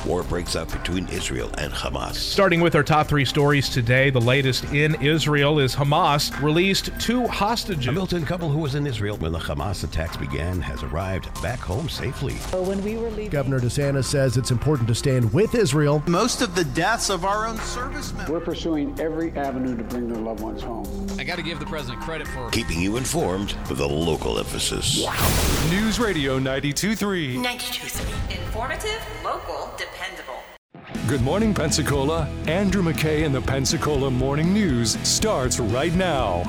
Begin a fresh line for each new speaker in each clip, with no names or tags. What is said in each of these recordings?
war breaks out between Israel and Hamas.
Starting with our top three stories today, the latest in Israel is Hamas released 2 hostages.
A Milton couple who was in Israel when the Hamas attacks began has arrived back home safely.
When we were leaving,
Governor DeSantis says it's important to stand with Israel.
Most of the deaths of our own servicemen.
We're pursuing every avenue to bring their loved ones home.
I got to give the president credit for
Keeping you informed with a local emphasis.
News Radio 92.3.
92.3. Informative, local, dependable.
Good morning, Pensacola. Andrew McKay and the Pensacola Morning News starts right now.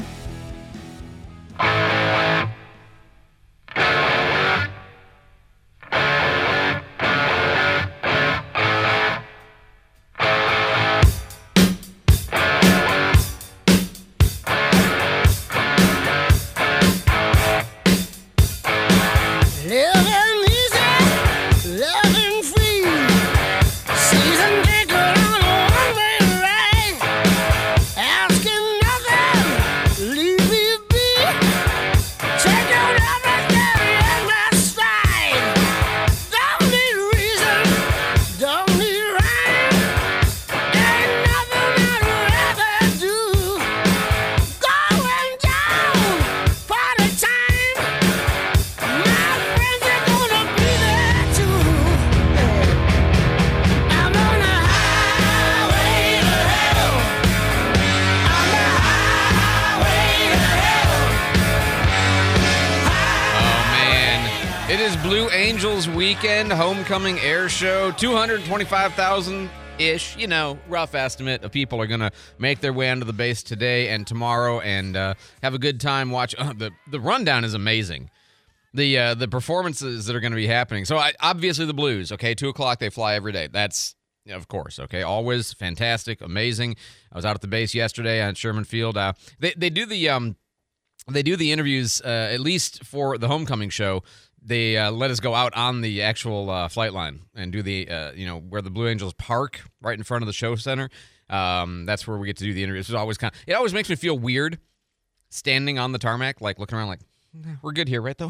Weekend homecoming air show, 225,000-ish, rough estimate of people are going to make their way onto the base today and tomorrow and have a good time. Watch the rundown is amazing. The performances that are going to be happening. So obviously the Blues, okay, 2 o'clock they fly every day. That's of course, okay, always fantastic, amazing. I was out at the base yesterday on Sherman Field. They do the interviews at least for the homecoming show. They let us go out on the actual flight line and do the, where the Blue Angels park right in front of the show center. That's where we get to do the interviews. It always makes me feel weird standing on the tarmac, like looking around like, we're good here, right, though?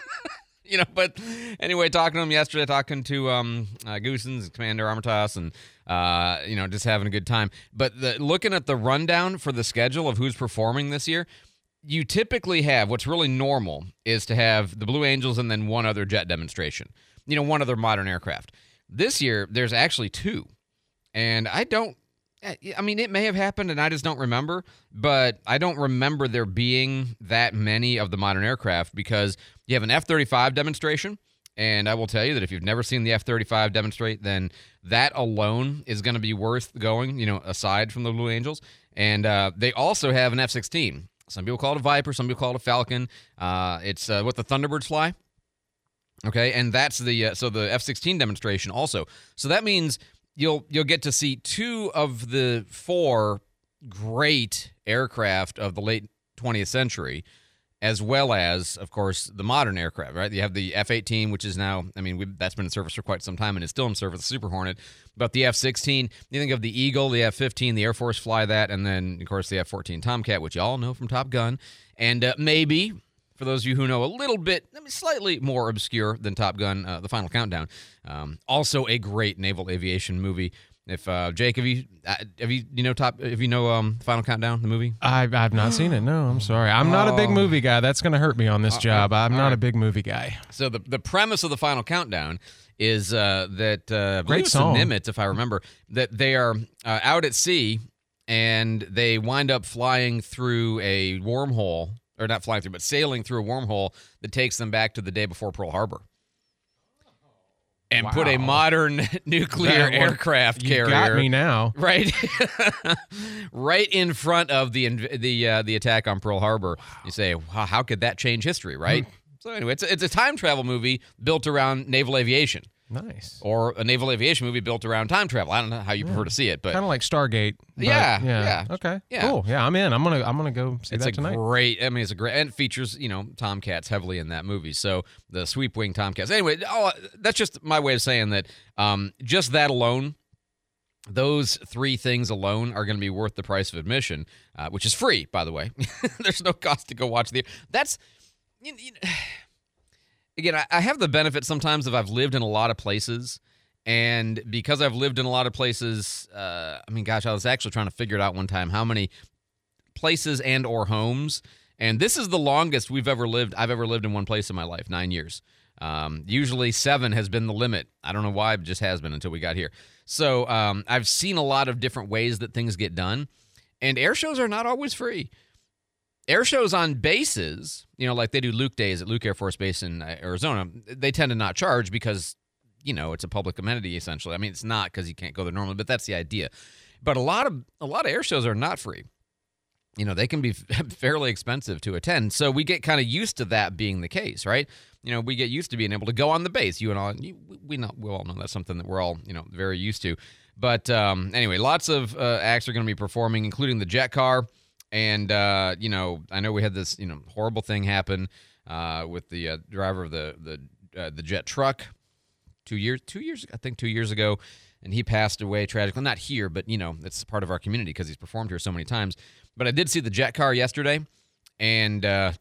But anyway, talking to them yesterday, talking to Goosens, Commander Armitage, and, just having a good time. But looking at the rundown for the schedule of who's performing this year, you typically have, what's really normal is to have the Blue Angels and then one other jet demonstration, one other modern aircraft. This year, there's actually 2. And it may have happened and I just don't remember, but I don't remember there being that many of the modern aircraft because you have an F-35 demonstration. And I will tell you that if you've never seen the F-35 demonstrate, then that alone is going to be worth going, aside from the Blue Angels. And they also have an F-16. Some people call it a Viper. Some people call it a Falcon. It's what the Thunderbirds fly. Okay, and that's the F-16 demonstration also. So that means you'll get to see 2 of the 4 great aircraft of the late 20th century, as well as, of course, the modern aircraft, right? You have the F-18, which is now, that's been in service for quite some time and is still in service, the Super Hornet. But the F-16, you think of the Eagle, the F-15, the Air Force fly that, and then, of course, the F-14 Tomcat, which you all know from Top Gun. And maybe, for those of you who know a little bit, slightly more obscure than Top Gun, The Final Countdown, also a great naval aviation movie. If Jake, have you Final Countdown, the movie?
I've not seen it. No, I'm sorry. I'm not a big movie guy. That's going to hurt me on this job. I'm not a big movie guy.
So the premise of the Final Countdown is that
great song.
Nimitz, if I remember, that they are out at sea and they wind up flying through a wormhole, or not flying through, but sailing through a wormhole that takes them back to the day before Pearl Harbor. And put a modern nuclear aircraft carrier.
You got me now.
Right, right in front of the attack on Pearl Harbor. Wow. You say, wow, how could that change history, right? So anyway, it's a time travel movie built around naval aviation.
Nice.
Or a naval aviation movie built around time travel. I don't know how you prefer to see it, but
kind of like Stargate.
Yeah.
Okay.
Yeah.
Cool. Yeah, I'm in. I'm gonna go see that tonight.
It's a great, and it features Tomcats heavily in that movie. So the sweep wing Tomcats. Anyway, that's just my way of saying that. Just that alone, those 3 things alone are going to be worth the price of admission, which is free, by the way. There's no cost to go watch that's. Again, I have the benefit sometimes of I've lived in a lot of places, And because I've lived in a lot of places, I was actually trying to figure it out one time, how many places and or homes. And this is the longest I've ever lived in one place in my life, 9 years. Usually 7 has been the limit. I don't know why, it just has been until we got here. So I've seen a lot of different ways that things get done. And air shows are not always free. Air shows on bases, like they do Luke Days at Luke Air Force Base in Arizona, they tend to not charge because, it's a public amenity essentially. I mean, it's not because you can't go there normally, but that's the idea. But a lot of air shows are not free. They can be fairly expensive to attend. So we get kind of used to that being the case, right? We get used to being able to go on the base. We all know that's something that we're all, very used to. But anyway, lots of acts are going to be performing, including the jet car. And, I know we had this, horrible thing happen with the driver of the jet truck 2 years ago. And he passed away tragically. Not here, but, it's part of our community because he's performed here so many times. But I did see the jet car yesterday, and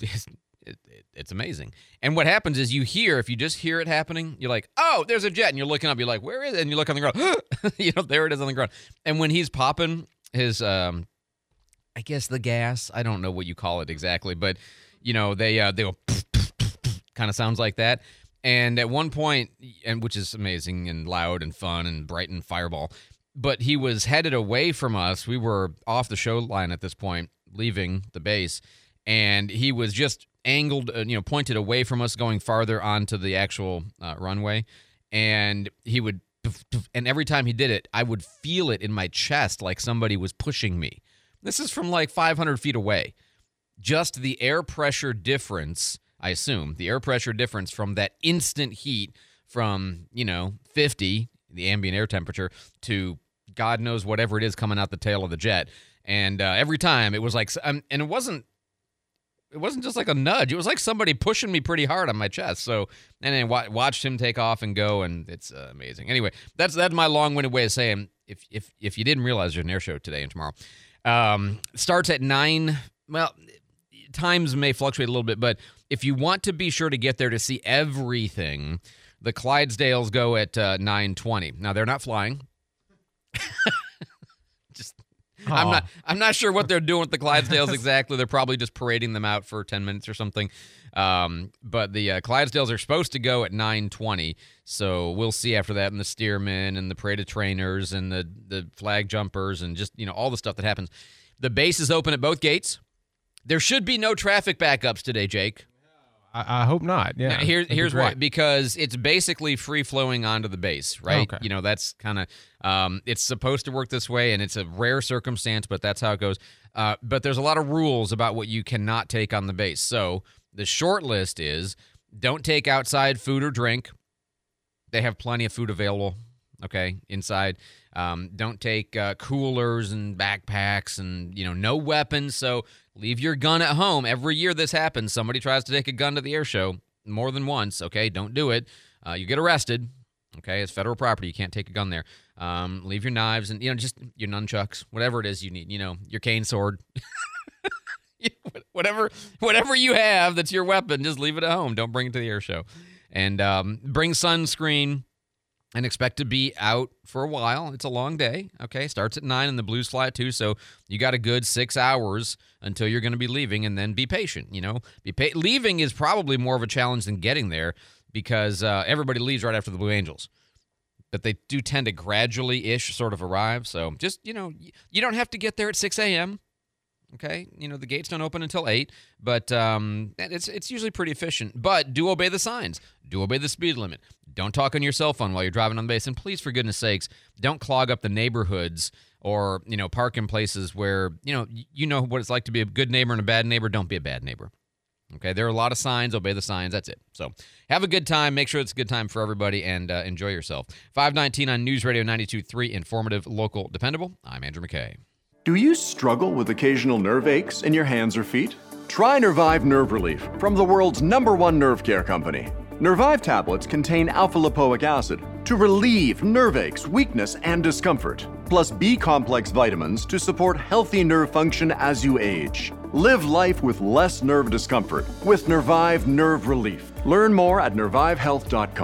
it's amazing. And what happens is if you just hear it happening, you're like, oh, there's a jet. And you're looking up, you're like, where is it? And you look on the ground. There it is on the ground. And when he's popping his, I guess the gas, I don't know what you call it exactly, but, they go, kind of sounds like that. And at one point, which is amazing and loud and fun and bright and fireball, but he was headed away from us. We were off the show line at this point, leaving the base, and he was just angled, pointed away from us, going farther onto the actual runway. And he would, and every time he did it, I would feel it in my chest like somebody was pushing me. This is from like 500 feet away. Just the air pressure difference, I assume, the air pressure difference from that instant heat from, 50, the ambient air temperature, to God knows whatever it is coming out the tail of the jet. And every time it was like, and it wasn't just like a nudge. It was like somebody pushing me pretty hard on my chest. So, and then watched him take off and go, and it's amazing. Anyway, that's my long-winded way of saying, if you didn't realize there's an air show today and tomorrow, starts at 9. Well, times may fluctuate a little bit, but if you want to be sure to get there to see everything, the Clydesdales go at 9:20. Now they're not flying. I'm not sure what they're doing with the Clydesdales exactly. They're probably just parading them out for 10 minutes or something. But the Clydesdales are supposed to go at 9:20. So we'll see after that, and the steermen and the parade of trainers and the flag jumpers and just, all the stuff that happens. The base is open at both gates. There should be no traffic backups today, Jake.
I hope not. Yeah.
Now, here's why. Because it's basically free flowing onto the base, right?
Okay.
That's kind of it's supposed to work this way, and it's a rare circumstance, but that's how it goes. But there's a lot of rules about what you cannot take on the base. So the short list is don't take outside food or drink. They have plenty of food available, inside. Don't take coolers and backpacks and, no weapons. So leave your gun at home. Every year this happens. Somebody tries to take a gun to the air show more than once. Don't do it. You get arrested. It's federal property. You can't take a gun there. Leave your knives and, just your nunchucks, whatever it is you need, your cane sword. whatever you have that's your weapon, just leave it at home. Don't bring it to the air show. And bring sunscreen. And expect to be out for a while. It's a long day, Starts at 9 and the Blues fly at 2, so you got a good 6 hours until you're going to be leaving, and then be patient, Leaving is probably more of a challenge than getting there because everybody leaves right after the Blue Angels. But they do tend to gradually-ish sort of arrive, so just, you don't have to get there at 6 a.m., the gates don't open until 8, but it's usually pretty efficient. But do obey the signs. Do obey the speed limit. Don't talk on your cell phone while you're driving on the base. And please, for goodness sakes, don't clog up the neighborhoods or, park in places where, you know what it's like to be a good neighbor and a bad neighbor. Don't be a bad neighbor. There are a lot of signs. Obey the signs. That's it. So have a good time. Make sure it's a good time for everybody, and enjoy yourself. 519 on News Radio 92.3, informative, local, dependable. I'm Andrew McKay.
Do you struggle with occasional nerve aches in your hands or feet? Try Nervive Nerve Relief from the world's #1 nerve care company. Nervive tablets contain alpha-lipoic acid to relieve nerve aches, weakness, and discomfort, plus B-complex vitamins to support healthy nerve function as you age. Live life with less nerve discomfort with Nervive Nerve Relief. Learn more at nervivehealth.com.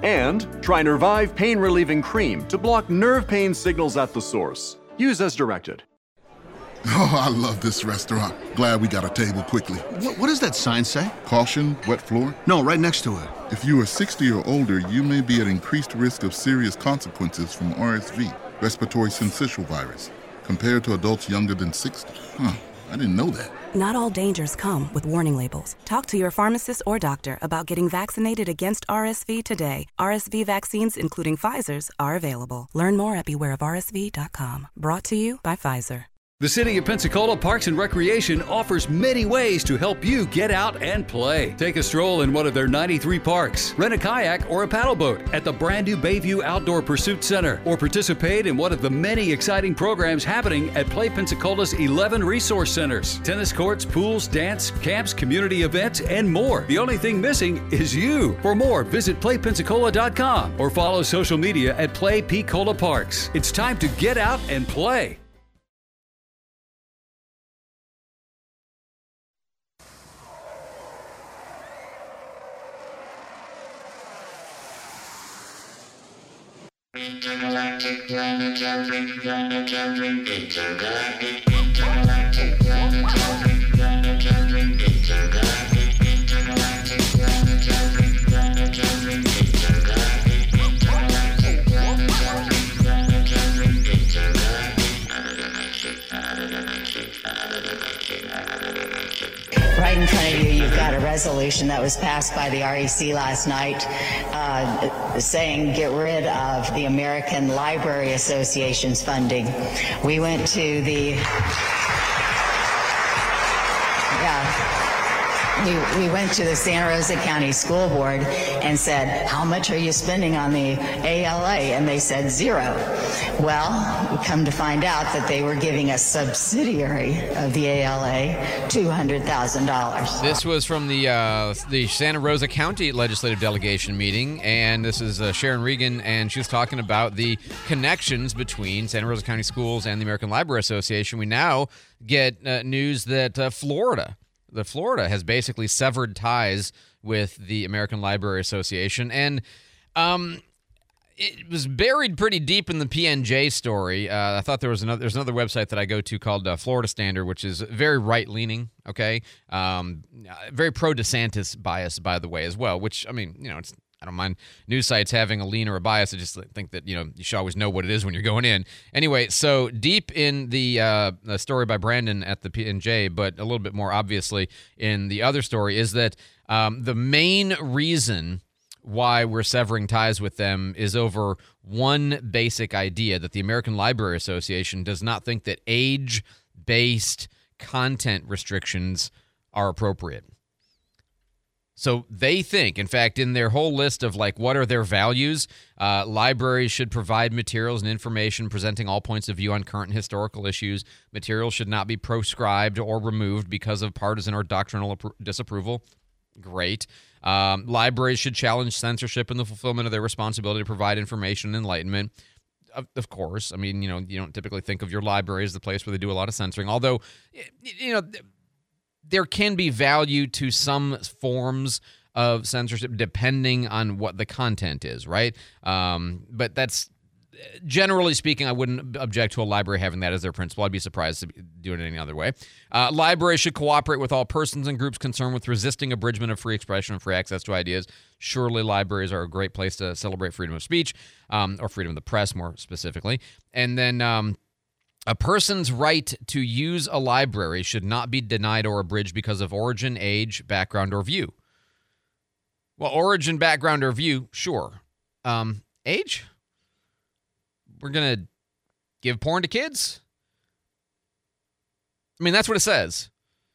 And try Nervive Pain Relieving Cream to block nerve pain signals at the source. Use as directed.
Oh, I love this restaurant. Glad we got a table quickly.
What does that sign say?
Caution, wet floor?
No, right next to it.
If you are 60 or older, you may be at increased risk of serious consequences from RSV, respiratory syncytial virus, compared to adults younger than 60. Huh, I didn't know that.
Not all dangers come with warning labels. Talk to your pharmacist or doctor about getting vaccinated against RSV today. RSV vaccines, including Pfizer's, are available. Learn more at bewareofrsv.com. Brought to you by Pfizer.
The City of Pensacola Parks and Recreation offers many ways to help you get out and play. Take a stroll in one of their 93 parks, rent a kayak or a paddle boat at the brand new Bayview Outdoor Pursuit Center, or participate in one of the many exciting programs happening at Play Pensacola's 11 resource centers. Tennis courts, pools, dance, camps, community events, and more. The only thing missing is you. For more, visit playpensacola.com or follow social media at Play Pensacola Parks. It's time to get out and play.
Right in front of you, you've got a resolution that was passed by the REC last night saying get rid of the American Library Association's funding. We went to the... We went to the Santa Rosa County School Board and said, how much are you spending on the ALA? And they said $0. Well, we come to find out that they were giving a subsidiary of the ALA $200,000.
This was from the Santa Rosa County Legislative Delegation meeting, and this is Sharon Regan, and she was talking about the connections between Santa Rosa County Schools and the American Library Association. We now get news that Florida has basically severed ties with the American Library Association, and it was buried pretty deep in the PNJ story. I thought there's another website that I go to called Florida Standard, which is very right-leaning, okay? Very pro-DeSantis bias, by the way, as well, which, I mean, I don't mind news sites having a lean or a bias. I just think that, you should always know what it is when you're going in. Anyway, so deep in the story by Brandon at the PNJ, but a little bit more obviously in the other story, is that the main reason why we're severing ties with them is over one basic idea, that the American Library Association does not think that age-based content restrictions are appropriate. So they think, in fact, in their whole list of what are their values, libraries should provide materials and information presenting all points of view on current and historical issues. Materials should not be proscribed or removed because of partisan or doctrinal disapproval. Great. Libraries should challenge censorship in the fulfillment of their responsibility to provide information and enlightenment. Of course. I mean, you don't typically think of your library as the place where they do a lot of censoring, although, there can be value to some forms of censorship depending on what the content is, right? But that's, generally speaking, I wouldn't object to a library having that as their principle. I'd be surprised to do it any other way. Libraries should cooperate with all persons and groups concerned with resisting abridgment of free expression and free access to ideas. Surely libraries are a great place to celebrate freedom of speech, or freedom of the press more specifically. And then... a person's right to use a library should not be denied or abridged because of origin, age, background, or view. Well, origin, background, or view, sure. Age? We're going to give porn to kids? I mean, that's what it says.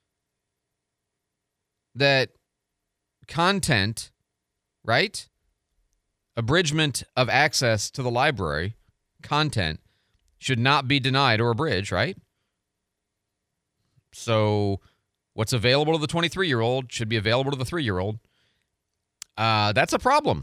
That content, right? Abridgment of access to the library, content, should not be denied or abridged, right? So what's available to the 23-year-old should be available to the 3-year-old. That's a problem.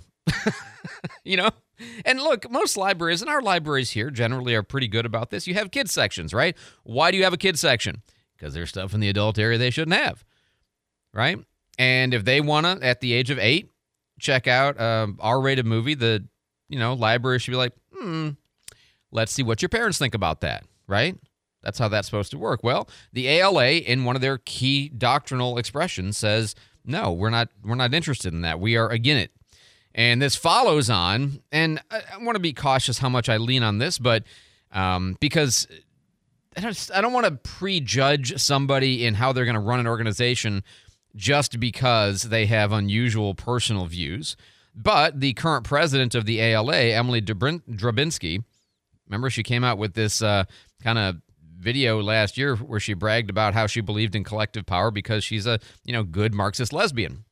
And look, most libraries, and our libraries here generally are pretty good about this. You have kids sections, right? Why do you have a kids section? Because there's stuff in the adult area they shouldn't have, right? And if they want to, at the age of 8, check out a R-rated movie, the library should be like, let's see what your parents think about that, right? That's how that's supposed to work. Well, the ALA, in one of their key doctrinal expressions, says, no, we're not interested in that. We are against it. And this follows on, and I want to be cautious how much I lean on this, but because I don't want to prejudge somebody in how they're going to run an organization just because they have unusual personal views. But the current president of the ALA, Emily Drabinski, remember she came out with this kind of video last year where she bragged about how she believed in collective power because she's a good Marxist lesbian.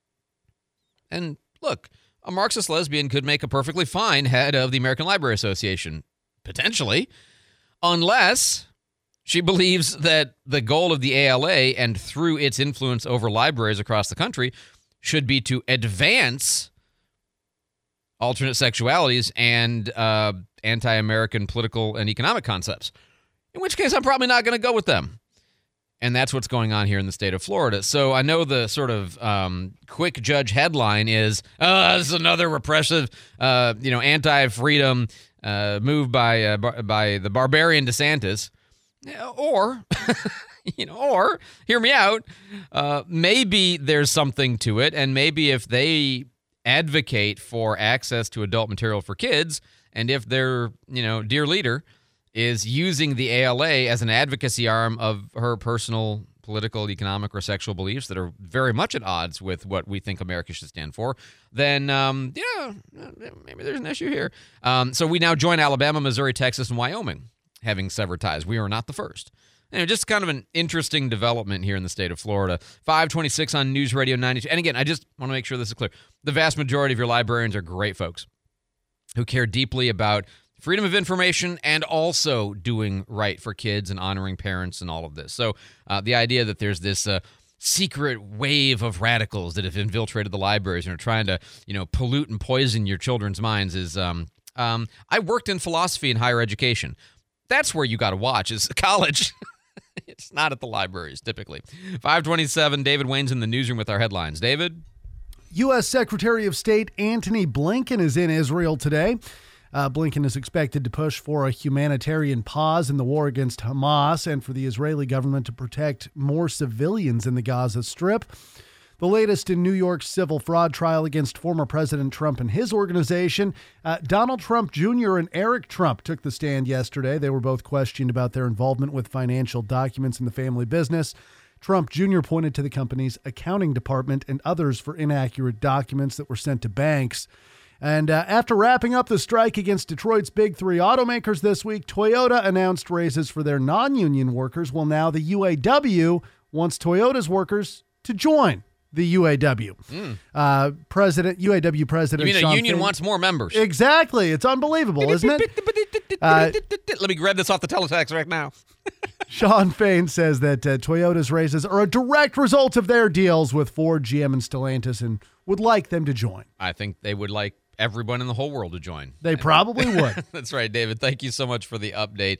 And look, a Marxist lesbian could make a perfectly fine head of the American Library Association, potentially, unless she believes that the goal of the ALA and through its influence over libraries across the country should be to advance alternate sexualities and anti-American political and economic concepts. In which case, I'm probably not going to go with them. And that's what's going on here in the state of Florida. So I know the sort of quick judge headline is, this is another repressive, anti-freedom move by the barbarian DeSantis. Or, or, hear me out, maybe there's something to it. And maybe if they advocate for access to adult material for kids, and if their, dear leader is using the ALA as an advocacy arm of her personal political, economic, or sexual beliefs that are very much at odds with what we think America should stand for, then, maybe there's an issue here. So we now join Alabama, Missouri, Texas, and Wyoming having severed ties. We are not the first. Just kind of an interesting development here in the state of Florida. 526 on News Radio 92. And again, I just want to make sure this is clear. The vast majority of your librarians are great folks who care deeply about freedom of information and also doing right for kids and honoring parents and all of this. So the idea that there's this secret wave of radicals that have infiltrated the libraries and are trying to, pollute and poison your children's minds is I worked in philosophy and higher education. That's where you got to watch is college. It's not at the libraries, typically. 527, David Wayne's in the newsroom with our headlines. David?
U.S. Secretary of State Antony Blinken is in Israel today. Blinken is expected to push for a humanitarian pause in the war against Hamas and for the Israeli government to protect more civilians in the Gaza Strip. The latest in New York's civil fraud trial against former President Trump and his organization. Donald Trump Jr. and Eric Trump took the stand yesterday. They were both questioned about their involvement with financial documents in the family business. Trump Jr. pointed to the company's accounting department and others for inaccurate documents that were sent to banks. And after wrapping up the strike against Detroit's big three automakers this week, Toyota announced raises for their non-union workers. Well, now the UAW wants Toyota's workers to join the UAW. UAW President
You mean
Sean
a union
Fain
wants more members?
Exactly. It's unbelievable, isn't it?
Let me grab this off the teletext right now.
Sean Fain says that Toyota's raises are a direct result of their deals with Ford, GM, and Stellantis and would like them to join.
I think they would like everyone in the whole world to join.
They probably would.
That's right, David. Thank you so much for the update.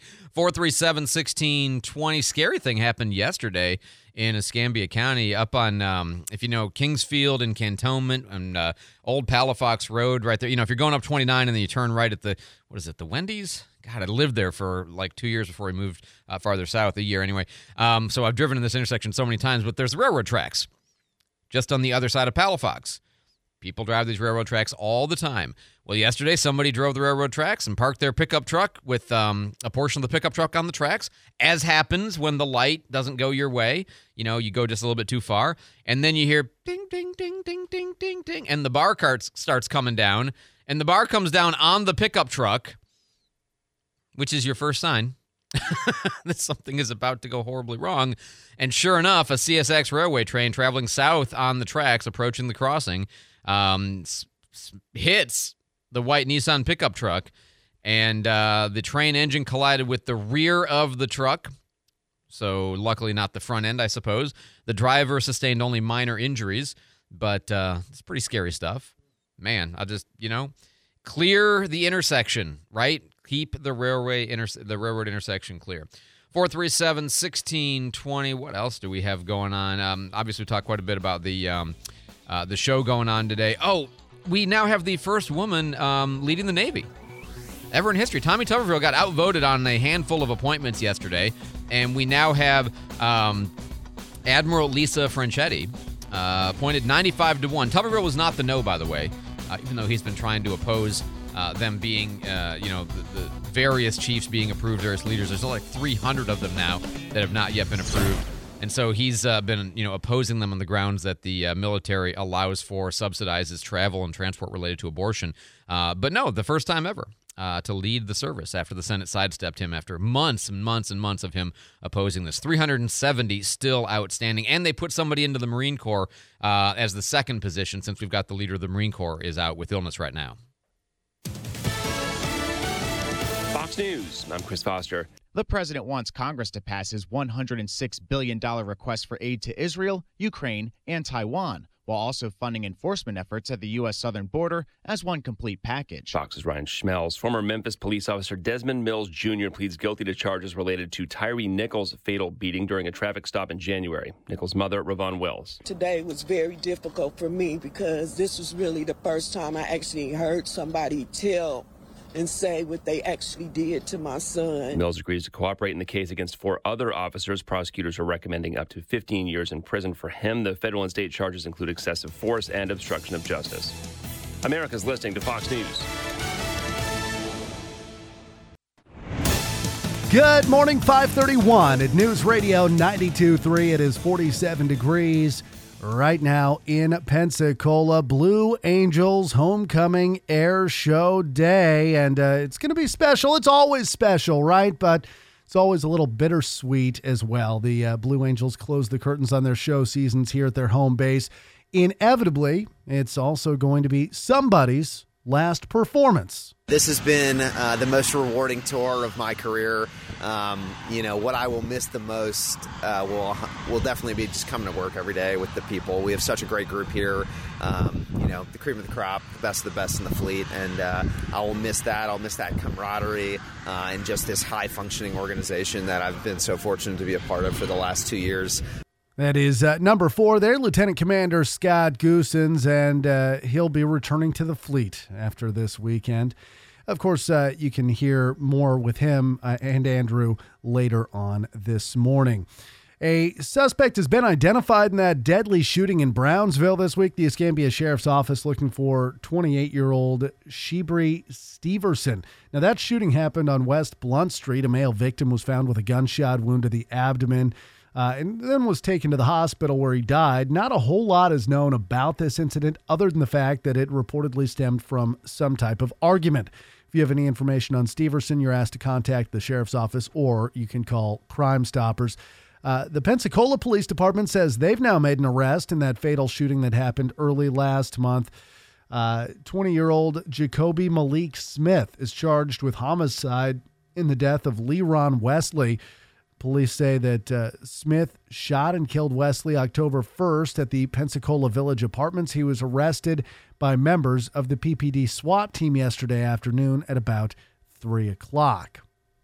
437-1620. Scary thing happened yesterday in Escambia County up on, if you know, Kingsfield and Cantonment and Old Palafox Road right there. If you're going up 29 and then you turn right at the Wendy's? God, I lived there for like 2 years before we moved farther south, a year anyway. So I've driven in this intersection so many times, but there's the railroad tracks just on the other side of Palafox. People drive these railroad tracks all the time. Well, yesterday somebody drove the railroad tracks and parked their pickup truck with a portion of the pickup truck on the tracks, as happens when the light doesn't go your way. You go just a little bit too far, and then you hear ding, ding, ding, ding, ding, ding, ding, and the bar cart starts coming down, and the bar comes down on the pickup truck, which is your first sign that something is about to go horribly wrong. And sure enough, a CSX railway train traveling south on the tracks, approaching the crossing, hits the white Nissan pickup truck, and the train engine collided with the rear of the truck. So luckily not the front end, I suppose. The driver sustained only minor injuries, but it's pretty scary stuff. Man, I'll just, clear the intersection, right? Keep the railroad intersection clear. 437-1620. What else do we have going on? Obviously, we talked quite a bit about the the show going on today. Oh, we now have the first woman leading the Navy ever in history. Tommy Tuberville got outvoted on a handful of appointments yesterday, and we now have Admiral Lisa Franchetti appointed 95-1. Tuberville was not the no, by the way, even though he's been trying to oppose them being, the various chiefs being approved, various leaders. There's like 300 of them now that have not yet been approved. And so he's been, opposing them on the grounds that the military allows for, subsidizes travel and transport related to abortion. But no, the first time ever to lead the service after the Senate sidestepped him after months and months and months of him opposing this. 370 still outstanding. And they put somebody into the Marine Corps as the second position, since we've got the leader of the Marine Corps is out with illness right now.
Fox News, I'm Chris Foster.
The president wants Congress to pass his $106 billion request for aid to Israel, Ukraine, and Taiwan, while also funding enforcement efforts at the U.S. southern border as one complete package.
Fox's Ryan Schmelz. Former Memphis police officer Desmond Mills Jr. pleads guilty to charges related to Tyree Nichols' fatal beating during a traffic stop in January. Nichols' mother, Ravon Wells.
Today was very difficult for me because this was really the first time I actually heard somebody tell and say what they actually did to my son.
Mills agrees to cooperate in the case against 4 other officers. Prosecutors are recommending up to 15 years in prison for him. The federal and state charges include excessive force and obstruction of justice. America's listening to Fox News.
Good morning, 531 at News Radio 92.3. It is 47 degrees right now in Pensacola. Blue Angels Homecoming Air Show Day, and it's going to be special. It's always special, right? But it's always a little bittersweet as well. The Blue Angels close the curtains on their show seasons here at their home base. Inevitably, it's also going to be somebody's last performance.
This has been the most rewarding tour of my career. What I will miss the most will definitely be just coming to work every day with the people. We have such a great group here. The cream of the crop, the best of the best in the fleet, and I will miss that. I'll miss that camaraderie and just this high-functioning organization that I've been so fortunate to be a part of for the last 2 years.
That is number 4 there, Lieutenant Commander Scott Goosens, and he'll be returning to the fleet after this weekend. Of course, you can hear more with him and Andrew later on this morning. A suspect has been identified in that deadly shooting in Brownsville this week. The Escambia Sheriff's Office looking for 28-year-old Shebri Steverson. Now, that shooting happened on West Blunt Street. A male victim was found with a gunshot wound to the abdomen. And then was taken to the hospital where he died. Not a whole lot is known about this incident other than the fact that it reportedly stemmed from some type of argument. If you have any information on Steverson, you're asked to contact the sheriff's office or you can call Crime Stoppers. The Pensacola Police Department says they've now made an arrest in that fatal shooting that happened early last month. 20-year-old Jacoby Malik Smith is charged with homicide in the death of Leron Wesley. Police say that Smith shot and killed Wesley October 1st at the Pensacola Village Apartments. He was arrested by members of the PPD SWAT team yesterday afternoon at about 3 o'clock.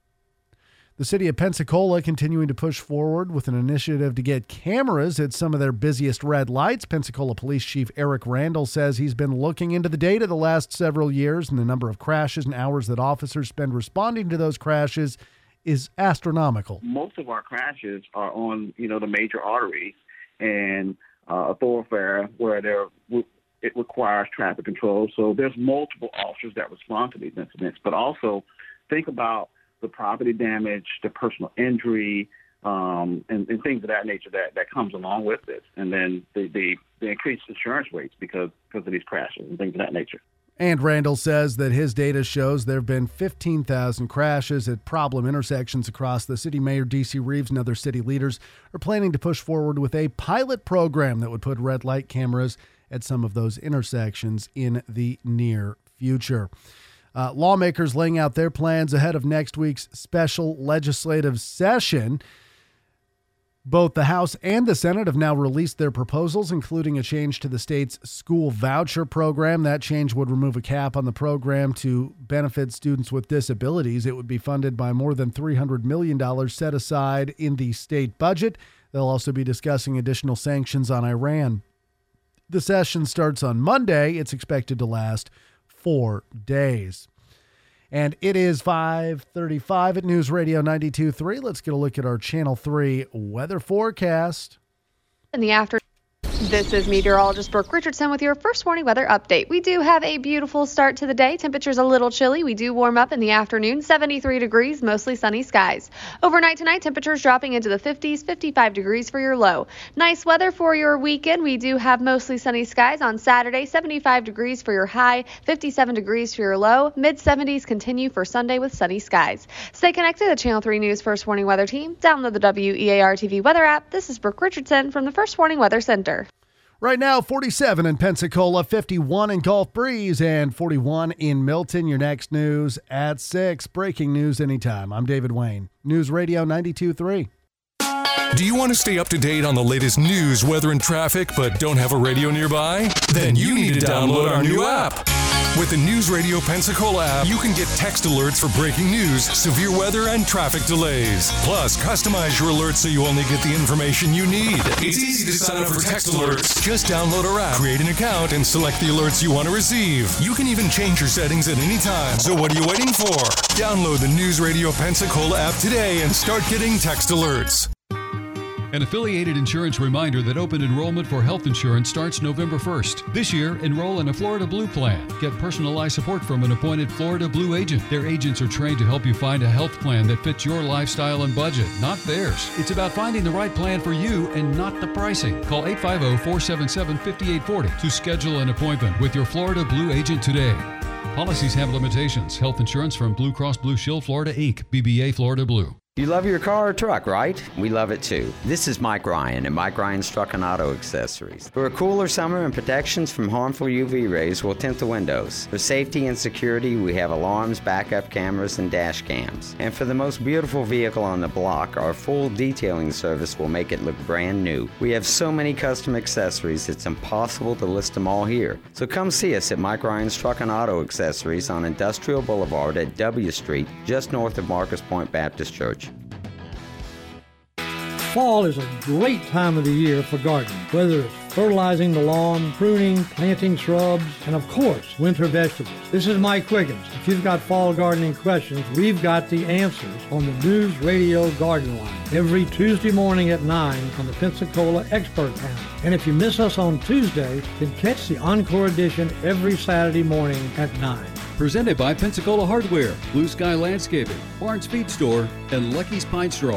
The city of Pensacola continuing to push forward with an initiative to get cameras at some of their busiest red lights. Pensacola Police Chief Eric Randall says he's been looking into the data the last several years, and the number of crashes and hours that officers spend responding to those crashes is astronomical.
Most of our crashes are on, the major arteries and a thoroughfare where it requires traffic control. So there's multiple officers that respond to these incidents. But also think about the property damage, the personal injury, and things of that nature that comes along with this. And then the increased insurance rates because of these crashes and things of that nature.
And Randall says that his data shows there have been 15,000 crashes at problem intersections across the city. Mayor D.C. Reeves and other city leaders are planning to push forward with a pilot program that would put red light cameras at some of those intersections in the near future. Lawmakers laying out their plans ahead of next week's special legislative session. Both the House and the Senate have now released their proposals, including a change to the state's school voucher program. That change would remove a cap on the program to benefit students with disabilities. It would be funded by more than $300 million set aside in the state budget. They'll also be discussing additional sanctions on Iran. The session starts on Monday. It's expected to last 4 days. And it is 5:35 at News Radio 92.3. Let's get a look at our Channel 3 weather forecast.
In the afternoon. This is meteorologist Brooke Richardson with your first warning weather update. We do have a beautiful start to the day. Temperatures a little chilly. We do warm up in the afternoon, 73 degrees, mostly sunny skies. Overnight tonight, temperatures dropping into the 50s, 55 degrees for your low. Nice weather for your weekend. We do have mostly sunny skies on Saturday, 75 degrees for your high, 57 degrees for your low. Mid-70s continue for Sunday with sunny skies. Stay connected to the Channel 3 News First Warning Weather Team. Download the WEAR TV weather app. This is Brooke Richardson from the First Warning Weather Center.
Right now, 47 in Pensacola, 51 in Gulf Breeze, and 41 in Milton. Your next news at 6. Breaking news anytime. I'm David Wayne. News Radio 92.3.
Do you want to stay up to date on the latest news, weather, and traffic, but don't have a radio nearby? Then you need to download our new app. With the News Radio Pensacola app, you can get text alerts for breaking news, severe weather, and traffic delays. Plus, customize your alerts so you only get the information you need. It's easy to sign up for text alerts. Just download our app, create an account, and select the alerts you want to receive. You can even change your settings at any time. So what are you waiting for? Download the News Radio Pensacola app today and start getting text alerts.
An affiliated insurance reminder that open enrollment for health insurance starts November 1st. This year, enroll in a Florida Blue plan. Get personalized support from an appointed Florida Blue agent. Their agents are trained to help you find a health plan that fits your lifestyle and budget, not theirs. It's about finding the right plan for you and not the pricing. Call 850-477-5840 to schedule an appointment with your Florida Blue agent today. Policies have limitations. Health insurance from Blue Cross Blue Shield Florida Inc., BBA Florida Blue.
You love your car or truck, right? We love it too. This is Mike Ryan at Mike Ryan's Truck and Auto Accessories. For a cooler summer and protections from harmful UV rays will tint the windows. For safety and security, we have alarms, backup cameras, and dash cams. And for the most beautiful vehicle on the block, our full detailing service will make it look brand new. We have so many custom accessories, it's impossible to list them all here. So come see us at Mike Ryan's Truck and Auto Accessories on Industrial Boulevard at W Street, just north of Marcus Point Baptist Church.
Fall is a great time of the year for gardening, whether it's fertilizing the lawn, pruning, planting shrubs, and of course, winter vegetables. This is Mike Quiggins. If you've got fall gardening questions, we've got the answers on the News Radio Garden Line every Tuesday morning at 9 on the Pensacola Expert Panel. And if you miss us on Tuesday, then catch the Encore edition every Saturday morning at 9.
Presented by Pensacola Hardware, Blue Sky Landscaping, Barnes Feed Store, and Lucky's Pine Straw.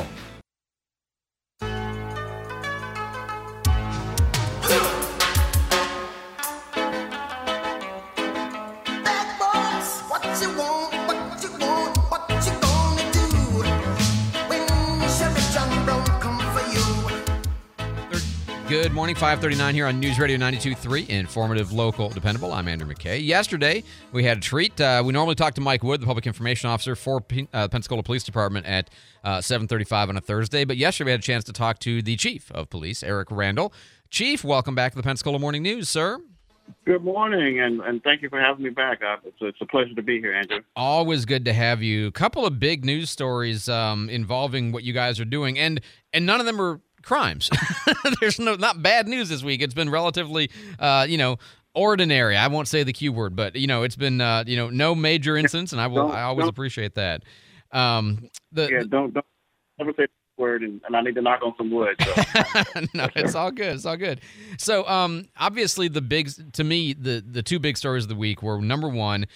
Good morning, 5:39 here on News Radio 92.3, informative, local, dependable. I'm Andrew McKay. Yesterday, we had a treat. We normally talk to Mike Wood, the public information officer for Pensacola Police Department at 7:35 on a Thursday. But yesterday, we had a chance to talk to the chief of police, Eric Randall. Chief, welcome back to the Pensacola Morning News, sir.
Good morning, and thank you for having me back. It's a pleasure to be here, Andrew.
Always good to have you. A couple of big news stories involving what you guys are doing, and none of them are crimes. There's not bad news this week. It's been relatively, ordinary. I won't say the Q word, but it's been, no major incidents, and I always appreciate that.
Don't ever say the word, and I need to knock on some wood. So.
No, it's all good. It's all good. So, obviously, the two big stories of the week were, number one,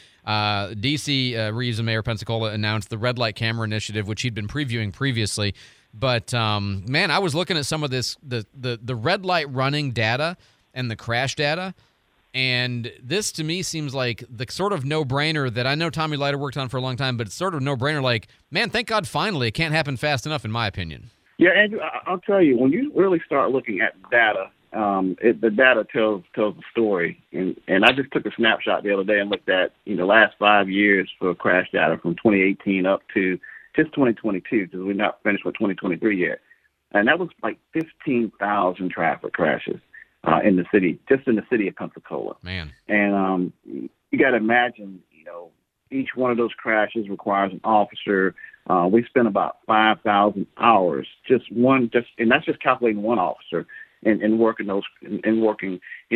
D.C. Reeves and Mayor Pensacola announced the red light camera initiative, which he'd been previewing previously. But, man, I was looking at some of this, the red light running data and the crash data, and this to me seems like the sort of no-brainer that I know Tommy Leiter worked on for a long time, but it's sort of no-brainer like, man, thank God finally. It can't happen fast enough, in my opinion.
Yeah, Andrew, I'll tell you, when you really start looking at data, the data tells the story. And I just took a snapshot the other day and looked at, the last 5 years for crash data from 2018 up to just 2022, because we're not finished with 2023 yet. And that was like 15,000 traffic crashes in the city, just in the city of Pensacola.
Man.
And you got to imagine, each one of those crashes requires an officer. We spent about 5,000 hours, and that's just calculating one officer and working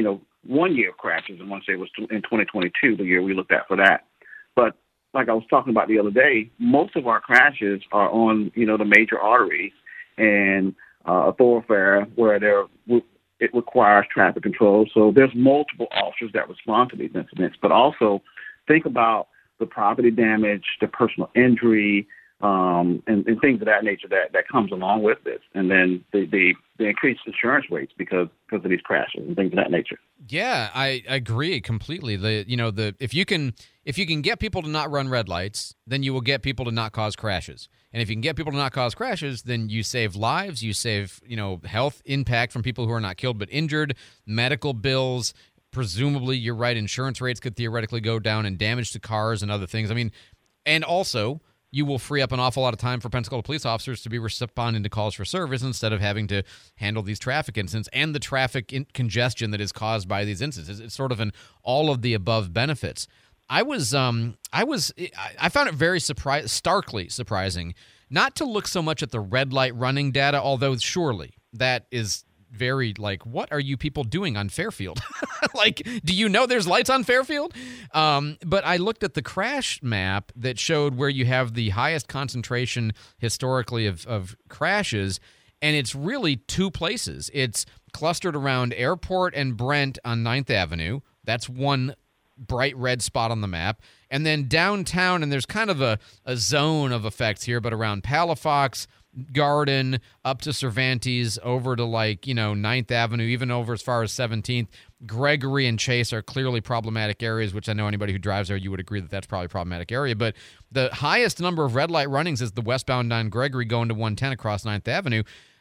1 year of crashes, and one say it was in 2022, the year we looked at for that. But like I was talking about the other day, most of our crashes are on, the major arteries and a thoroughfare where it requires traffic control. So there's multiple officers that respond to these incidents. But also think about the property damage, the personal injury, and things of that nature that comes along with this. And then the increased insurance rates because of these crashes and things of that nature.
Yeah, I agree completely. If you can get people to not run red lights, then you will get people to not cause crashes. And if you can get people to not cause crashes, then you save lives, you save, health impact from people who are not killed but injured, medical bills. Presumably, you're right, insurance rates could theoretically go down, and damage to cars and other things. I mean, and also you will free up an awful lot of time for Pensacola police officers to be responding to calls for service instead of having to handle these traffic incidents and the traffic congestion that is caused by these incidents. It's sort of an all of the above benefits. I found it very starkly surprising not to look so much at the red light running data, although surely that is very what are you people doing on Fairfield? Do you know there's lights on Fairfield? But I looked at the crash map that showed where you have the highest concentration historically of crashes, and it's really two places. It's clustered around Airport and Brent on 9th Avenue. That's one bright red spot on the map. And then downtown, and there's kind of a zone of effects here, but around Palafox, Garden, up to Cervantes, over to 9th Avenue, even over as far as 17th. Gregory and Chase are clearly problematic areas, which I know anybody who drives there, you would agree that that's probably a problematic area. But the highest number of red light runnings is the westbound on Gregory going to 110 across 9th Avenue.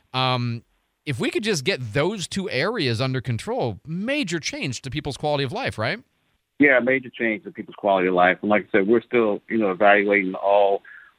If we could just get those two areas under control, major change to people's quality of life, right?
Yeah, major change to people's quality of life. And like I said, we're still, evaluating all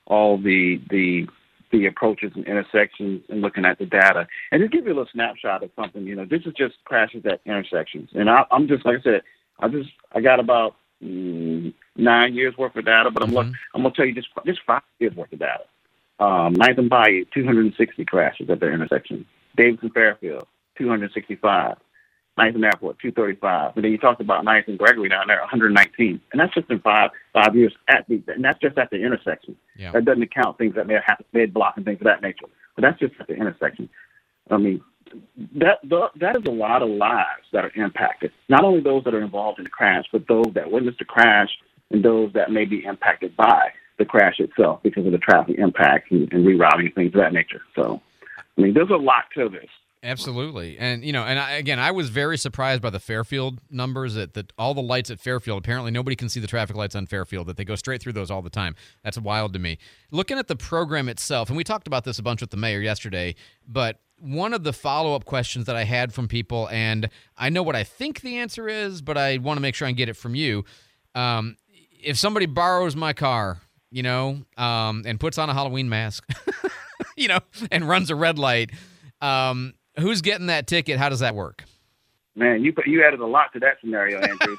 the approaches and intersections and looking at the data. And just give you a little snapshot of something, this is just crashes at intersections. And I'm just, like I said, I got about 9 years worth of data, but I'm going to tell you just 5 years worth of data. 9th and Bayou, 260 crashes at their intersection. Davidson Fairfield, 265. 9th and Airport, 235. And then you talked about 9th and Gregory down there, 119. And that's just in five years and that's just at the intersection.
Yeah.
That doesn't account things that may have happened, mid-block and things of that nature. But that's just at the intersection. I mean, that is a lot of lives that are impacted. Not only those that are involved in the crash, but those that witnessed the crash and those that may be impacted by the crash itself because of the traffic impacts and rerouting and things of that nature. So, I mean, there's a lot to this.
Absolutely. And, I was very surprised by the Fairfield numbers that all the lights at Fairfield, apparently nobody can see the traffic lights on Fairfield, that they go straight through those all the time. That's wild to me. Looking at the program itself, and we talked about this a bunch with the mayor yesterday, but one of the follow-up questions that I had from people, and I know what I think the answer is, but I want to make sure I get it from you. If somebody borrows my car, and puts on a Halloween mask, and runs a red light, who's getting that ticket? How does that work?
Man, you added a lot to that scenario, Andrew.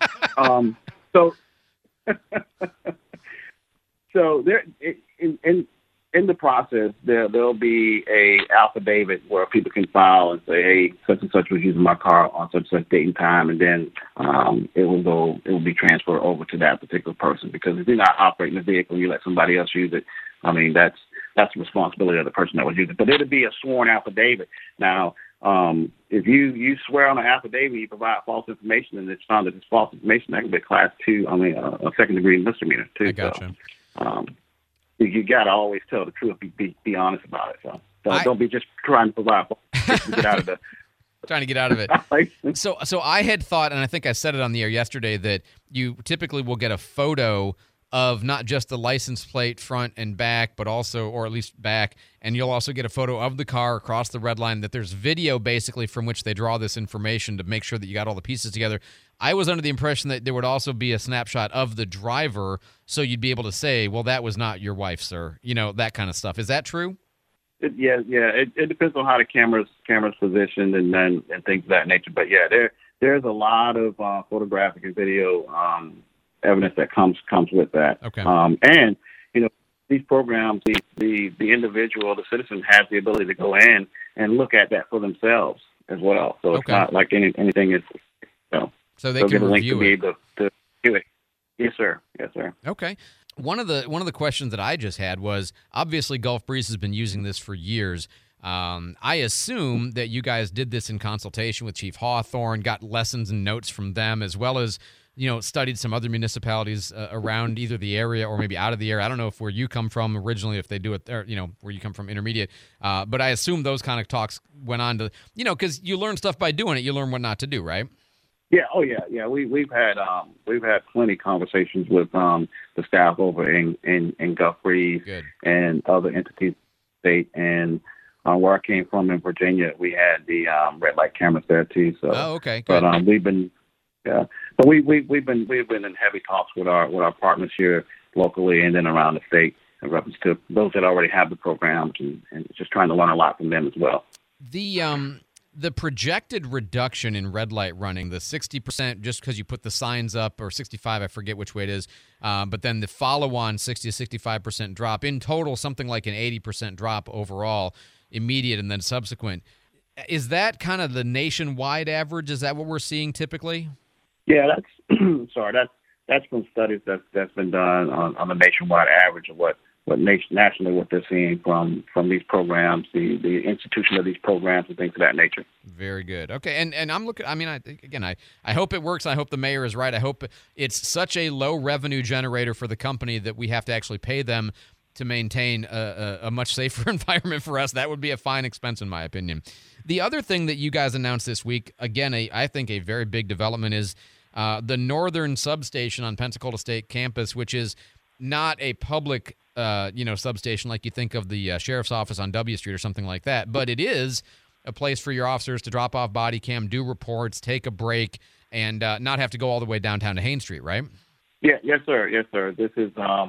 So there in the process, there'll be a affidavit where people can file and say, hey, such and such was using my car on such and such date and time, and then it will be transferred over to that particular person. Because if you're not operating the vehicle, you let somebody else use it. I mean, that's the responsibility of the person that was using it. But it'll be a sworn affidavit. Now, if you swear on an affidavit, you provide false information, and it's found that it's false information, that can be a Class 2, a second-degree misdemeanor, too.
I gotcha.
So, you got to always tell the truth, be honest about it. So don't be just trying to provide false to get out of the
trying to get out of it. So I had thought, and I think I said it on the air yesterday, that you typically will get a photo of not just the license plate front and back, but also, or at least back, and you'll also get a photo of the car across the red line, that there's video basically from which they draw this information to make sure that you got all the pieces together. I was under the impression that there would also be a snapshot of the driver, so you'd be able to say, well, that was not your wife, sir. That kind of stuff. Is that true?
Yeah. It depends on how the camera's positioned and things of that nature. But yeah, there's a lot of photographic and video evidence that comes with that.
Okay.
And these programs, the individual, the citizen, has the ability to go in and look at that for themselves as well. So it's not like anything is.
So they
they'll
can
get a link
review
to be
it.
able to view it. Yes, sir. Yes, sir.
Okay. One of the questions that I just had was, obviously Gulf Breeze has been using this for years. I assume that you guys did this in consultation with Chief Hawthorne, got lessons and notes from them, as well as, studied some other municipalities around either the area or maybe out of the area. I don't know if where you come from originally, if they do it there, where you come from intermediate. But I assume those kind of talks went on to, because you learn stuff by doing it. You learn what not to do, right?
Yeah. Oh, yeah. We've had plenty of conversations with the staff over in Gulf Breeze and other entities, state, and where I came from in Virginia, we had the red light cameras there too. So,
okay. Good.
But we've been in heavy talks with our partners here locally and then around the state in reference to those that already have the programs and just trying to learn a lot from them as well.
The projected reduction in red light running, the 60%, just because you put the signs up, or 65, I forget which way it is, but then the follow-on 60 to 65% drop. In total, something like an 80% drop overall, immediate and then subsequent. Is that kind of the nationwide average? Is that what we're seeing typically?
Yeah, that's from studies that's been done on the nationwide average of what nationally what they're seeing from these programs, the institution of these programs and things of that nature.
Very good. Okay, and I'm looking. I mean, I hope it works. I hope the mayor is right. I hope it's such a low revenue generator for the company that we have to actually pay them to maintain a much safer environment for us. That would be a fine expense, in my opinion. The other thing that you guys announced this week, again, I think a very big development, is the northern substation on Pensacola State campus, which is not a public substation like you think of the sheriff's office on W Street or something like that, but it is a place for your officers to drop off body cam, do reports, take a break, and not have to go all the way downtown to Haines Street, right?
Yeah, yes, sir. This is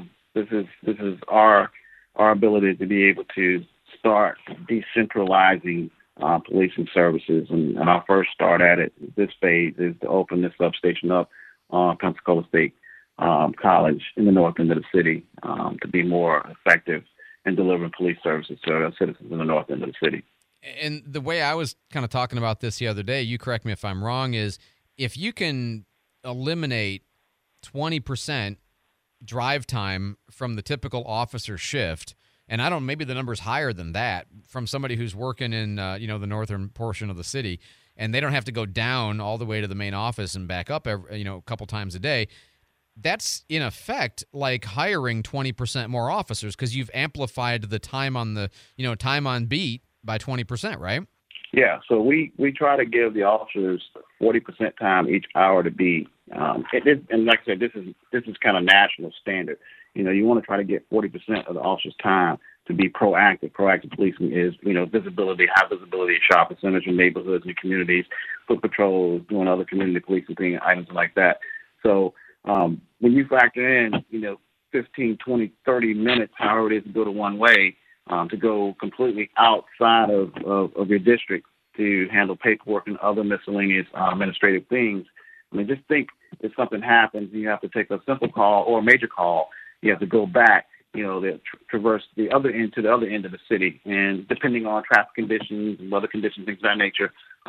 our ability to be able to start decentralizing policing services, and our first start at it, this phase, is to open this substation up on Pensacola State College in the north end of the city to be more effective in delivering police services to our citizens in the north end of the city.
And the way I was kind of talking about this the other day, you correct me if I'm wrong, is if you can eliminate 20% drive time from the typical officer shift, and I don't, maybe the number's higher than that, from somebody who's working in the northern portion of the city, and they don't have to go down all the way to the main office and back up a couple times a day. That's in effect like hiring 20% more officers, because you've amplified the time on the time on beat by 20%, right?
Yeah, so we try to give the officers 40% time each hour to beat. And like I said, this is kind of national standard. You want to try to get 40% of the officers' time to be proactive. Proactive policing is, visibility, high visibility, shopping centers and neighborhoods and communities, foot patrols, doing other community policing things, items like that. So when you factor in, 15, 20, 30 minutes, however it is to go to one way, to go completely outside of your district to handle paperwork and other miscellaneous administrative things. I mean, just think if something happens, you have to take a simple call or a major call. You have to go back, traverse the other end to the other end of the city, and depending on traffic conditions and weather conditions, things of that nature,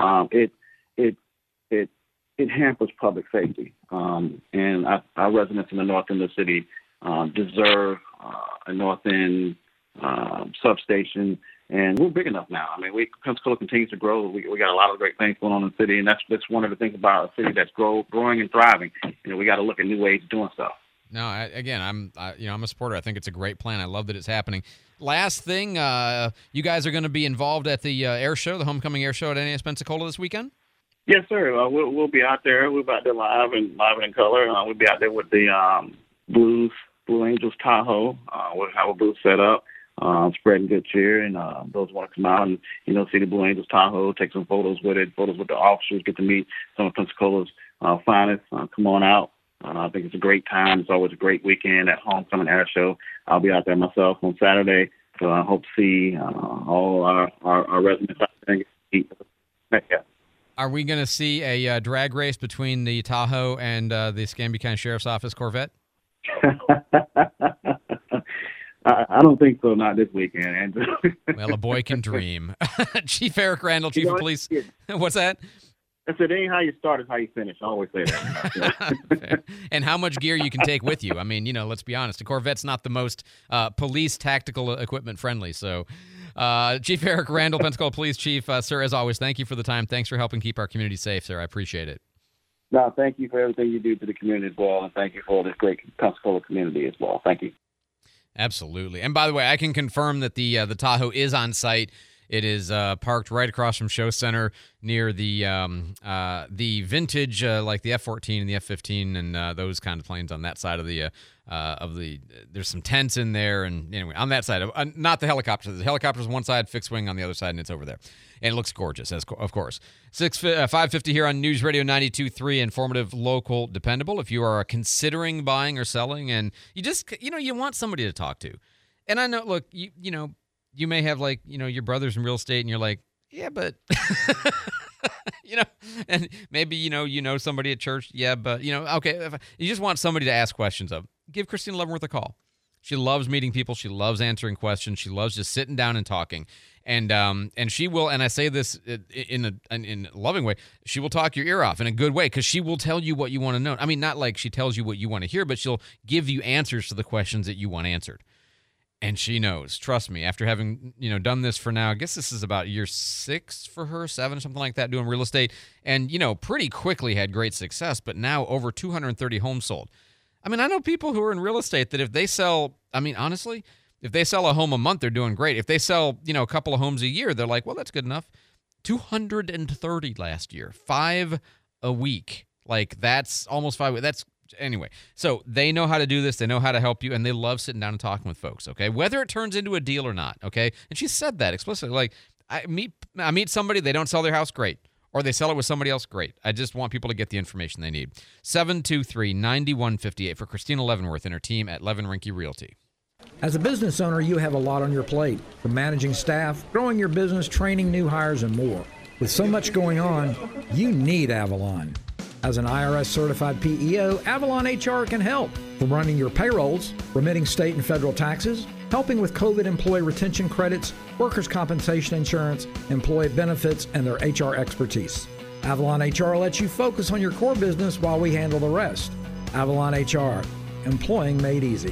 it hampers public safety. And our residents in the north end of the city deserve a north end substation, and we're big enough now. I mean, Pensacola continues to grow. We got a lot of great things going on in the city, and that's one of the things about a city that's growing and thriving. We got to look at new ways of doing stuff.
No, I'm a supporter. I think it's a great plan. I love that it's happening. Last thing, you guys are going to be involved at the air show, the homecoming air show at NAS Pensacola this weekend?
Yes, sir. We'll be out there. We'll be out there live and in color. We'll be out there with the Blue Angels Tahoe. We'll have a booth set up, spreading good cheer, and those want to come out and see the Blue Angels Tahoe, take some photos with it, photos with the officers, get to meet some of Pensacola's finest. Come on out. I think it's a great time. It's always a great weekend at Homecoming Air Show. I'll be out there myself on Saturday, so I hope to see all our residents out there. Yeah.
Are we going to see a drag race between the Tahoe and the Escambia County Sheriff's Office Corvette?
I don't think so, not this weekend.
Well, a boy can dream. Chief Eric Randall, Chief of Police. What's that?
I said, it ain't how you start, it's how you finish. I always say that.
And how much gear you can take with you. I mean, let's be honest. A Corvette's not the most police tactical equipment friendly. So, Chief Eric Randall, Pensacola Police Chief, sir, as always, thank you for the time. Thanks for helping keep our community safe, sir. I appreciate it.
No, thank you for everything you do to the community as well, and thank you for this great Pensacola community as well. Thank you.
Absolutely. And by the way, I can confirm that the Tahoe is on site. It is parked right across from Show Center near the vintage, like the F-14 and the F-15 and those kind of planes on that side of the. There's some tents in there, and anyway, on that side, not the helicopters. The helicopters on one side, fixed wing on the other side, and it's over there. And it looks gorgeous, of course. 550 here on News Radio 92.3, informative, local, dependable. If you are considering buying or selling, and you just, you want somebody to talk to. And I know, look, you may have your brothers in real estate, and you're like, yeah, but and maybe somebody at church, yeah, but okay. If you just want somebody to ask questions of, give Christina Leavenworth a call. She loves meeting people. She loves answering questions. She loves just sitting down and talking. And she will, and I say this in a loving way, she will talk your ear off in a good way, because she will tell you what you want to know. I mean, not like she tells you what you want to hear, but she'll give you answers to the questions that you want answered. And she knows, trust me, after having, done this for now, I guess this is about year 6 for her, 7, something like that, doing real estate. And, pretty quickly had great success, but now over 230 homes sold. I mean, I know people who are in real estate that if they sell, honestly, if they sell a home a month, they're doing great. If they sell, a couple of homes a year, they're like, well, that's good enough. 230 last year, 5 a week. Like, that's almost 5. Anyway, so they know how to do this. They know how to help you, and they love sitting down and talking with folks, okay? Whether it turns into a deal or not, okay? And she said that explicitly. Like, I meet somebody, they don't sell their house, great. Or they sell it with somebody else, great. I just want people to get the information they need. 723-9158 for Christina Leavenworth and her team at Levin Rinke Realty.
As a business owner, you have a lot on your plate, from managing staff, growing your business, training new hires, and more. With so much going on, you need Avalon. As an IRS-certified PEO, Avalon HR can help. From running your payrolls, remitting state and federal taxes, helping with COVID employee retention credits, workers' compensation insurance, employee benefits, and their HR expertise. Avalon HR lets you focus on your core business while we handle the rest. Avalon HR, employing made easy.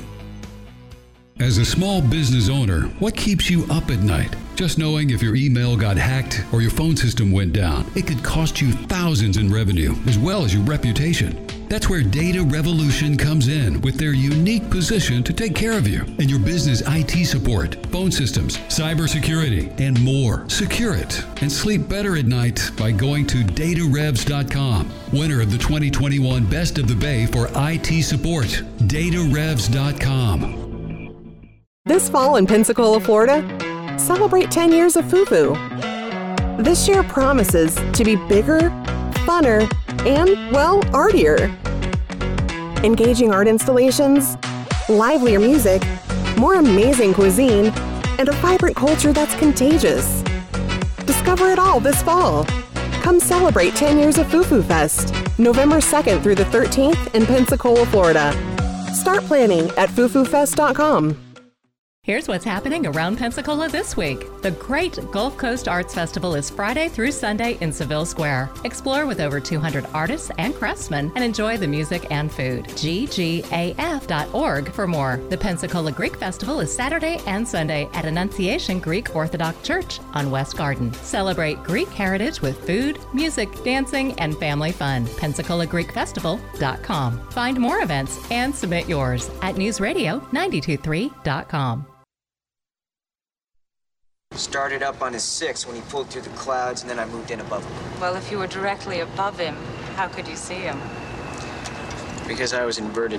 As a small business owner, what keeps you up at night? Just knowing if your email got hacked or your phone system went down, it could cost you thousands in revenue as well as your reputation. That's where Data Revolution comes in with their unique position to take care of you and your business IT support, phone systems, cybersecurity, and more. Secure it and sleep better at night by going to datarevs.com. Winner of the 2021 Best of the Bay for IT support. datarevs.com.
This fall in Pensacola, Florida, celebrate 10 years of Fufu. This year promises to be bigger, funner, and, well, artier. Engaging art installations, livelier music, more amazing cuisine, and a vibrant culture that's contagious. Discover it all this fall. Come celebrate 10 years of Fufu Fest, November 2nd through the 13th in Pensacola, Florida. Start planning at fufufest.com.
Here's what's happening around Pensacola this week. The Great Gulf Coast Arts Festival is Friday through Sunday in Seville Square. Explore with over 200 artists and craftsmen and enjoy the music and food. ggaf.org for more. The Pensacola Greek Festival is Saturday and Sunday at Annunciation Greek Orthodox Church on West Garden. Celebrate Greek heritage with food, music, dancing, and family fun. PensacolaGreekFestival.com. Find more events and submit yours at newsradio923.com.
Started up on his 6 when he pulled through the clouds, and then I moved in above him.
Well, if you were directly above him, how could you see him?
Because I was inverted.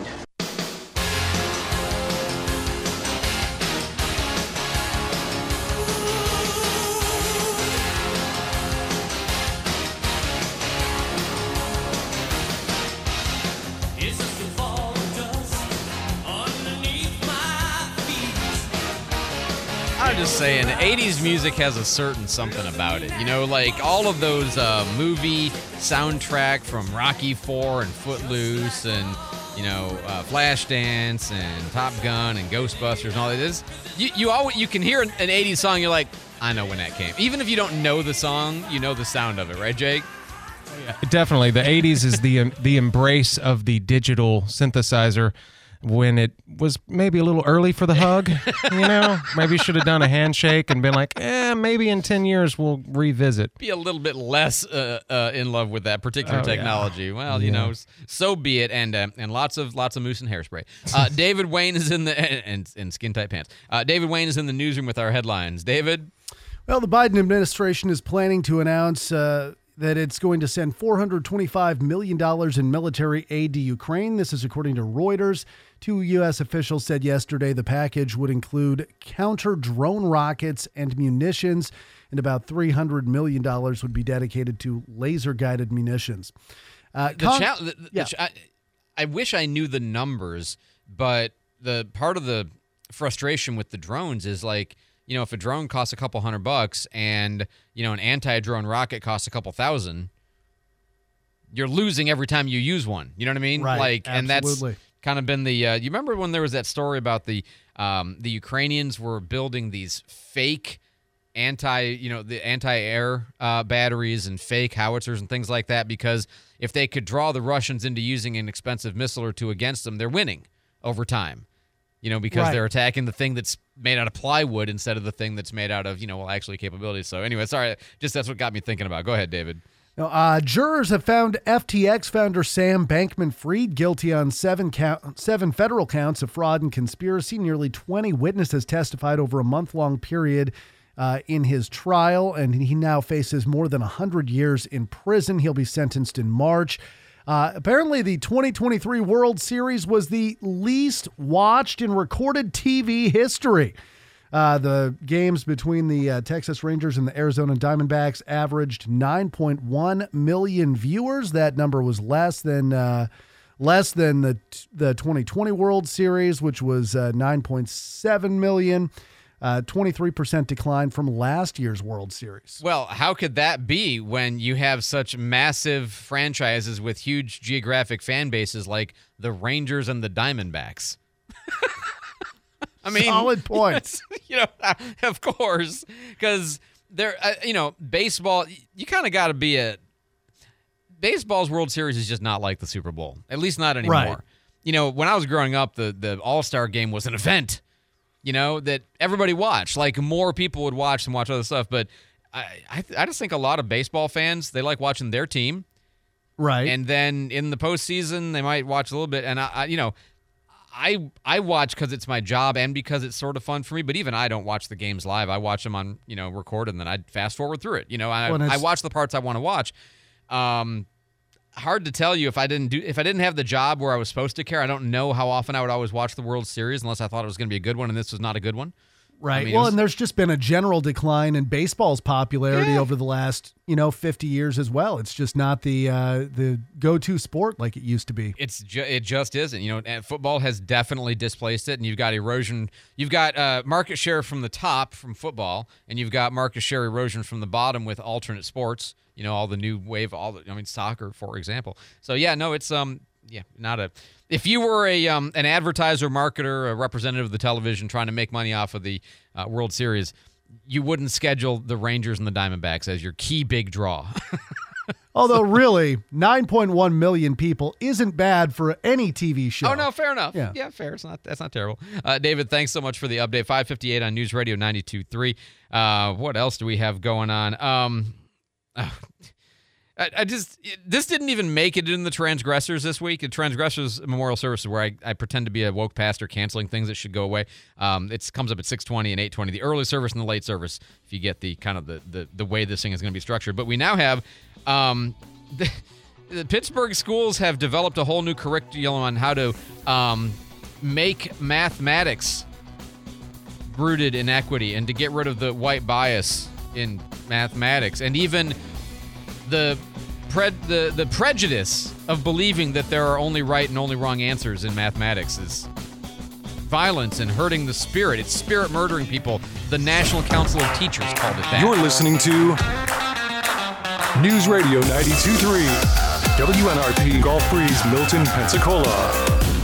I'm just saying, 80s music has a certain something about it. You know, like all of those movie soundtrack from Rocky IV and Footloose and, Flashdance and Top Gun and Ghostbusters and all that is. You can hear an 80s song, you're like, I know when that came. Even if you don't know the song, you know the sound of it, right, Jake?
Definitely. The 80s is the embrace of the digital synthesizer when it was maybe a little early for the hug, Maybe should have done a handshake and been like, maybe in 10 years we'll revisit.
Be a little bit less in love with that particular technology. Yeah. Well, so be it, and lots of mousse and hairspray. David Wayne is in the and skin tight pants. David Wayne is in the newsroom with our headlines. David?
Well, the Biden administration is planning to announce that it's going to send $425 million in military aid to Ukraine. This is according to Reuters. 2 U.S. officials said yesterday the package would include counter-drone rockets and munitions, and about $300 million would be dedicated to laser-guided munitions.
I wish I knew the numbers, but the part of the frustration with the drones is like, if a drone costs a couple $100 and, an anti-drone rocket costs a couple $1,000, you're losing every time you use one. You know what I mean?
Right.
And that's kind of been the, you remember when there was that story about the Ukrainians were building these fake the anti-air batteries and fake howitzers and things like that, because if they could draw the Russians into using an expensive missile or two against them, they're winning over time. Because they're attacking the thing that's made out of plywood instead of the thing that's made out of, actually capabilities. So anyway, sorry, that's what got me thinking about. Go ahead, David.
Now, jurors have found FTX founder Sam Bankman-Fried guilty on seven federal counts of fraud and conspiracy. Nearly 20 witnesses testified over a month-long period in his trial, and he now faces more than 100 years in prison. He'll be sentenced in March. Apparently, the 2023 World Series was the least watched in recorded TV history. The games between the Texas Rangers and the Arizona Diamondbacks averaged 9.1 million viewers. That number was less than the 2020 World Series, which was 9.7 million. 23% decline from last year's World Series.
Well, how could that be when you have such massive franchises with huge geographic fan bases like the Rangers and the Diamondbacks? I mean,
solid points.
Of course, because they're, baseball, you kind of got to be baseball's World Series is just not like the Super Bowl, at least not anymore. Right. When I was growing up, the All-Star game was an event. That everybody watched. Like, more people would watch and watch other stuff. But I just think a lot of baseball fans, they like watching their team.
Right.
And then in the postseason, they might watch a little bit. And, I watch because it's my job and because it's sort of fun for me. But even I don't watch the games live. I watch them on, record, and then I fast forward through it. I watch the parts I want to watch. Hard to tell you if I didn't have the job where I was supposed to care. I don't know how often I would always watch the World Series unless I thought it was going to be a good one, and this was not a good one.
Right. And there's just been a general decline in baseball's popularity over the last, 50 years as well. It's just not the go-to sport like it used to be.
It just isn't. And football has definitely displaced it, and you've got erosion. You've got market share from the top from football, and you've got market share erosion from the bottom with alternate sports. All the new wave, soccer, for example. So it's not a. If you were an advertiser, marketer, a representative of the television trying to make money off of the World Series, you wouldn't schedule the Rangers and the Diamondbacks as your key big draw.
Although, really, 9.1 million people isn't bad for any TV show.
Oh, no, fair enough. Yeah, fair. That's not terrible. David, thanks so much for the update. 5:58 on News Radio 92.3. What else do we have going on? This didn't even make it in the Transgressors this week. The Transgressors Memorial Service, where I pretend to be a woke pastor canceling things that should go away. It comes up at 6:20 and 8:20. The early service and the late service, if you get the kind of the way this thing is going to be structured. But we now have the Pittsburgh schools have developed a whole new curriculum on how to make mathematics rooted in equity and to get rid of the white bias in mathematics, and even the prejudice of believing that there are only right and only wrong answers in mathematics is violence and hurting the spirit. It's spirit murdering people. The National Council of Teachers called it that.
You're listening to News Radio 92.3, WNRP Gulf Breeze, Milton, Pensacola.